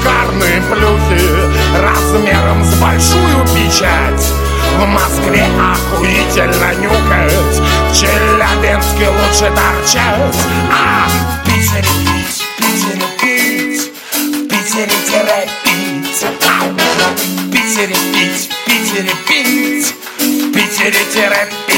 шикарные плюхи размером с большую печать. В Москве охуительно нюкать, в Челябинске лучше торчать. А в Питере пить, в Питере пить, в Питере терапить. В Питере пить, в Питере пить, в Питере терапить.